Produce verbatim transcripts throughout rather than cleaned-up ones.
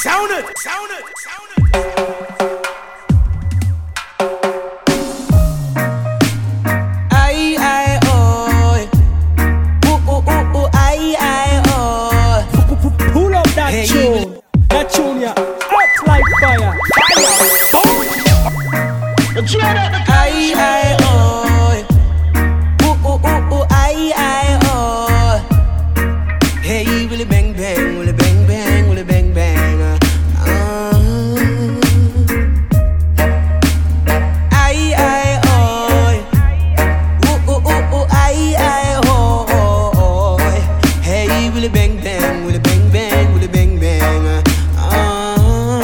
Sound it, sound it, sound it. I, I, oh. Ooh, ooh, ooh, ooh, I, I, oh. Pull up that hey. tune. That tune, yeah. Hot like fire. Fire. I, I, oh. Ooh, ooh, ooh, ooh, I, I, oh. Hey, willy bang bang, willy bang bang, willy bang bang. Uh, I, I, oh. Ooh, ooh, ooh, ooh, I, I, oh, oh, oh. Hey, willy bang bang, willy bang bang, willy bang bang. Uh,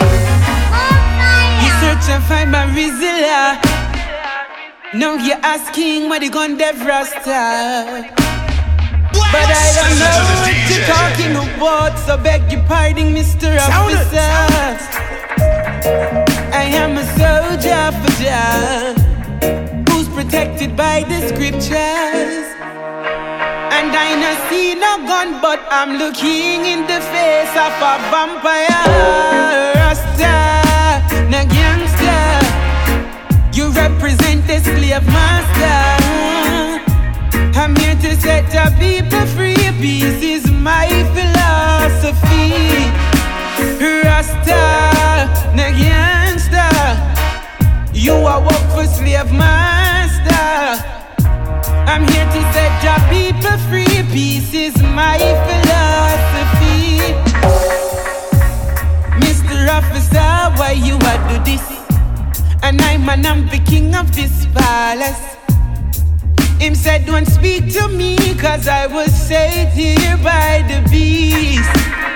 you search and find my Rizilla. Now you're asking where they gon' dev Rasta. But I don't know what you're talking about, so beg your pardon, Mister Officer. I am a soldier for Jah, who's protected by the scriptures. And I no see no gun, but I'm looking in the face of a vampire. Rasta, no gangster. You represent the slave master. I'm here to set the people free. Peace is my philosophy. Rasta, no gangster. You are work for slave master. I'm here to set the people free. Peace is my philosophy. Mister Officer, why you a do this? And I'm an I'm the king of this palace. Him said don't speak to me, cause I was saved here by the beast.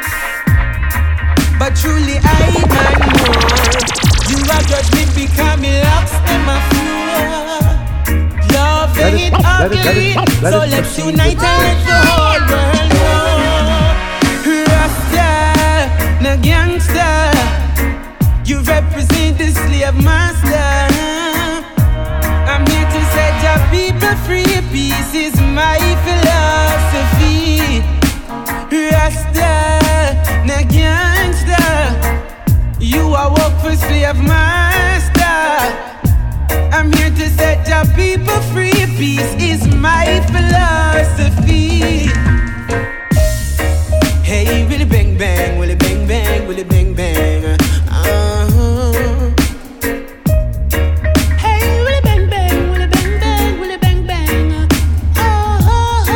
But truly I man more. You are just me becoming locks in my floor. Love ain't ugly, so let's unite and let the whole world know. Rasta, no gangster. You represent the slave master. I'm here to set your people free. Peace is my philosophy. Rasta, no gangster. You are work for slave master. I'm here to set your people free. Peace is my philosophy. Hey, willy bang bang, willy bang bang, willy bang bang. Uh-huh. Hey, willy bang bang, willy bang bang, willy bang bang. Uh-huh.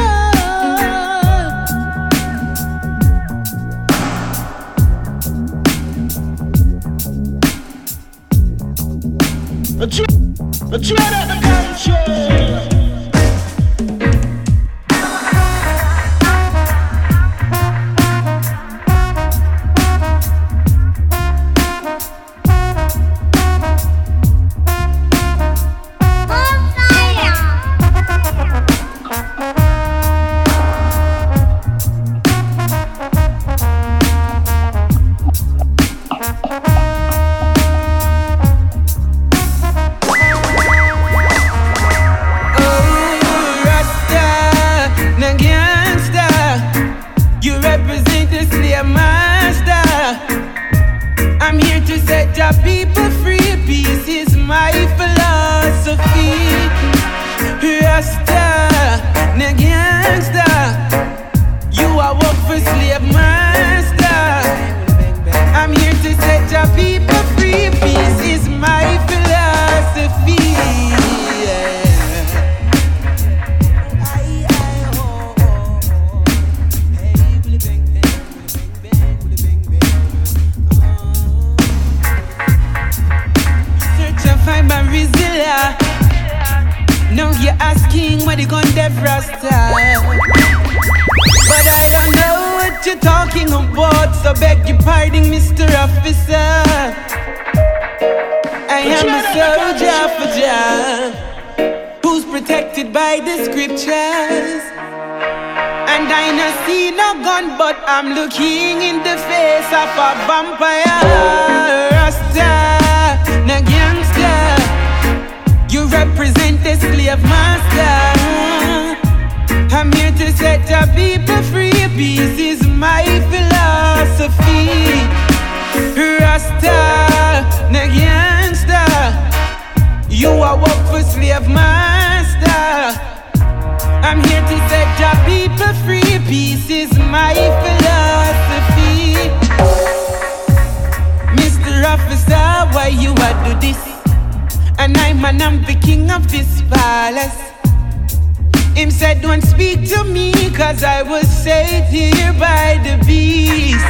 A dread, a dread of the country. I'm looking in the face of a vampire. Rasta, no gangster. You represent the slave master. I'm here to set the people free. Peace is my philosophy. Rasta, na gangsta. You are work for slave master. I'm here to set your people free. Peace is my philosophy. Mister Officer, why you a do this? And I'm and I'm the king of this palace. Him said don't speak to me, cause I was saved here by the beast.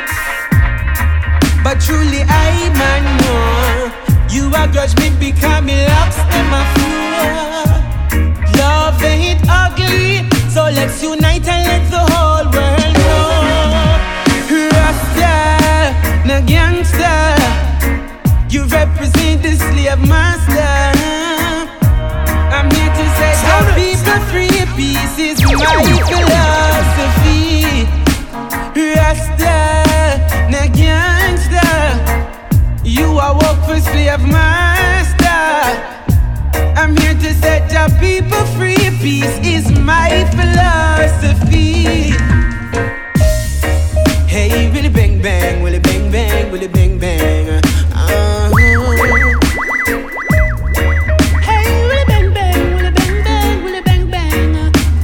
But truly I man know you a grudge me become me locks in my floor. Love ain't ugly, so let's unite and let the whole world know. Rasta, na gangster, you represent the slave master. I'm here to set the people free. Peace is my philosophy. Rasta, na gangster, you are work for slave master. I'm here to set your people free. Peace is my philosophy. Hey, willy bang bang, willy bang bang, willy bang bang. Uh-huh. Hey, willy bang bang, willy bang bang, willy bang bang.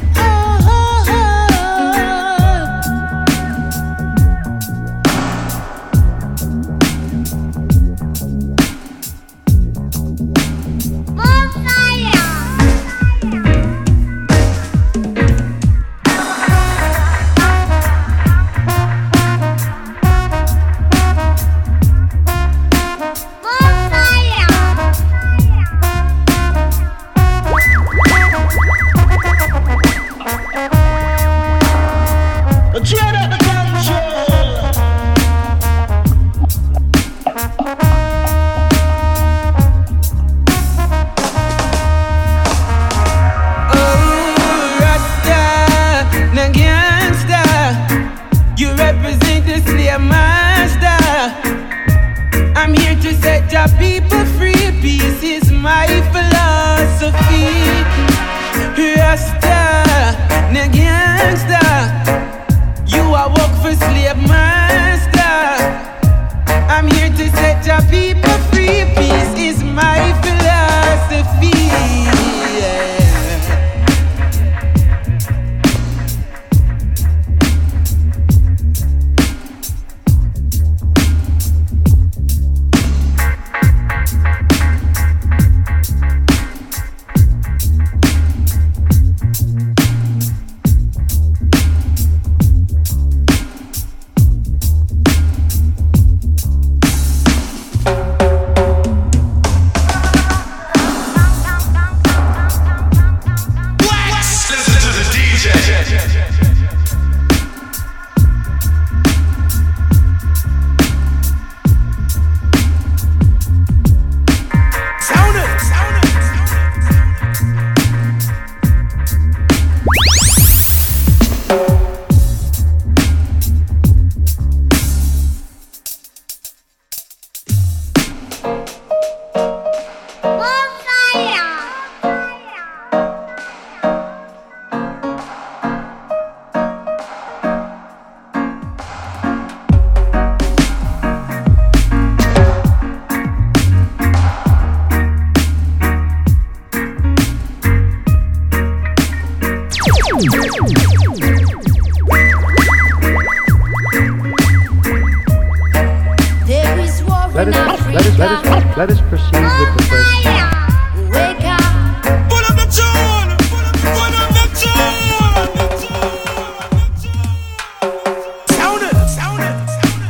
Let us proceed with the first song. Wake up. Put up the tune. Put up the tune. Sound it. Sound it.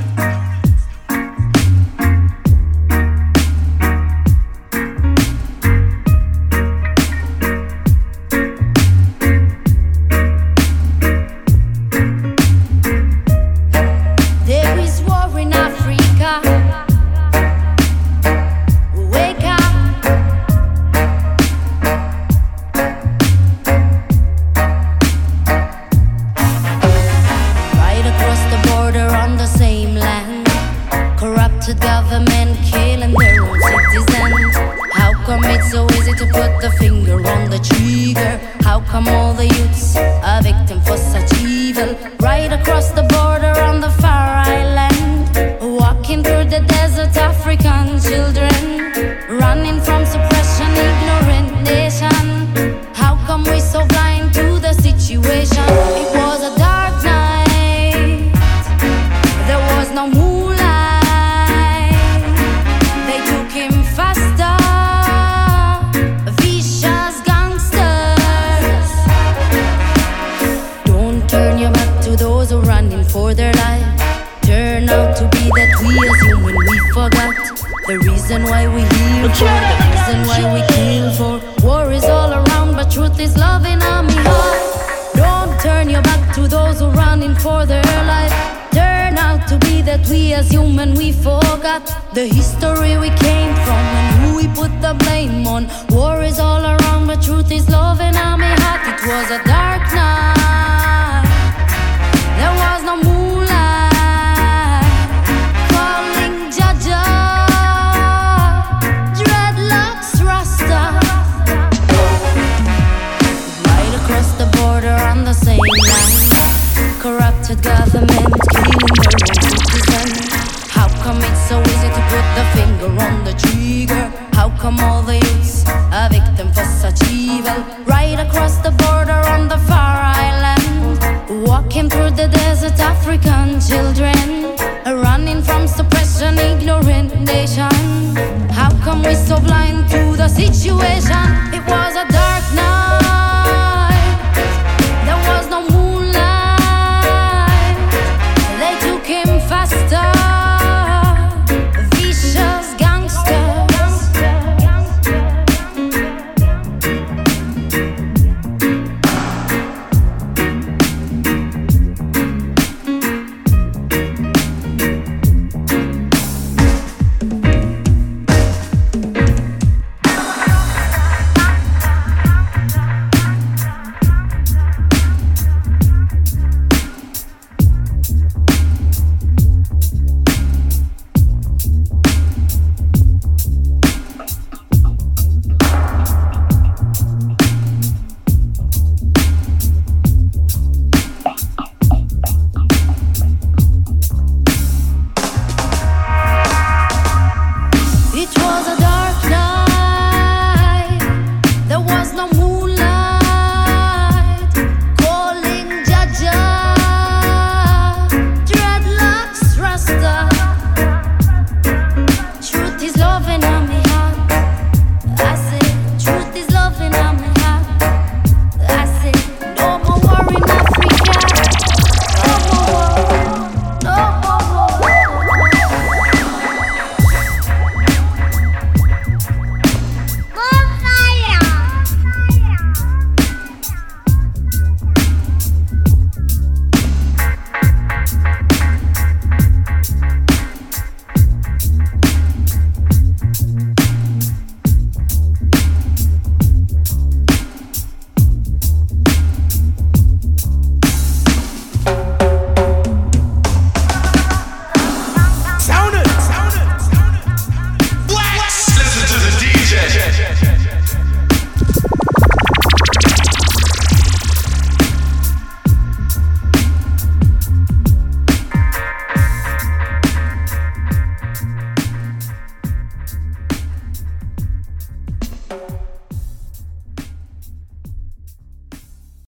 There is war in Africa. Wake up. Right across the border on the same land, corrupted government killing their own citizens. How come it's so easy to put the finger on the trigger? How come all the youths are victim for such evil? Right across the border on the far island, walking situation. It was a dark night. There was no moonlight. They took him faster. Vicious gangsters. Don't turn your back to those who are running for their life. Turn out to be that we as human we forgot the reason why we heal for, the reason why we kill for. War is all around, but truth is love in our heart. Don't turn your back to those who are running for their life. Turn out to be that we as human we forgot the history we came from and who we put the blame on. War is all around, but truth is love in our heart. It was a dark night. There was no moonlight. Calling Jaja, dreadlocks Rasta. Right across the border on the same line. Corrupted government killing their own citizens. How come it's so easy to put the finger on the trigger? How come all the youths are victim for such evil? Right across the border on the far island, walking through the desert, African children running from suppression, ignorant nation. How come we're so blind to the situation? It was a